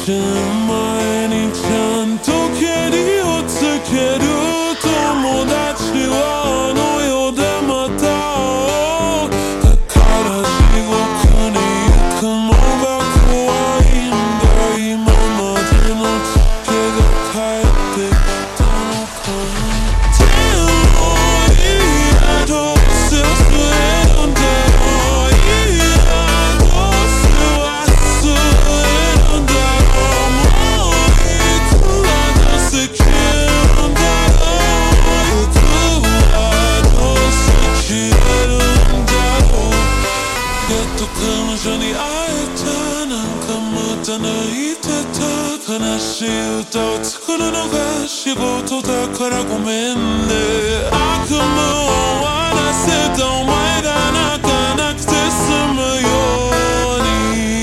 死ぬ前にちゃんとケリをつける友達はあの世でまた会おう。だから地獄に行くのが怖いんだ。今までのツケが帰ってきたのかな。でもいいや、どうせ忘れるんだろう。いいや、どうせ忘れるんだろう。もういくら出せ消えるんだろう。いくらどうせ消えるんだろう。やっと彼女に会えた。なんかまた泣いてた。悲しい歌を作るのが仕事だからごめんね。悪夢を終わらせたお前が泣かなくて済むように。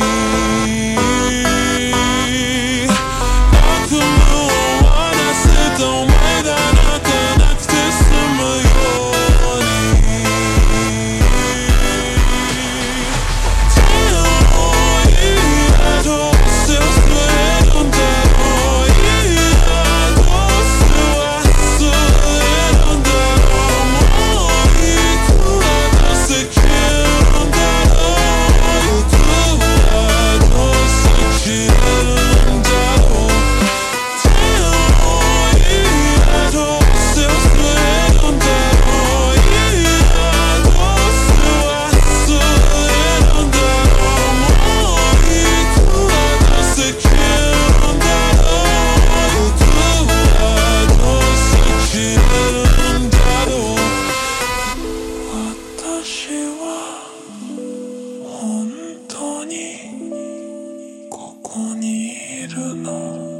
悪夢を終わらせたお前が泣かなくて済むように。でもいいや、どうせ忘れるんだろう。いいや、どうせ忘れるんだろう。もういくら出せ消えるんだろう。いくらどうせ消えるんだろう。でもいいや、どうせ忘れるんだろう。いいや、どうせ忘れるんだろう。もういくら出せ消えるんだろう。いくらどうせ消えるんだろう。私は本当にここにいるの？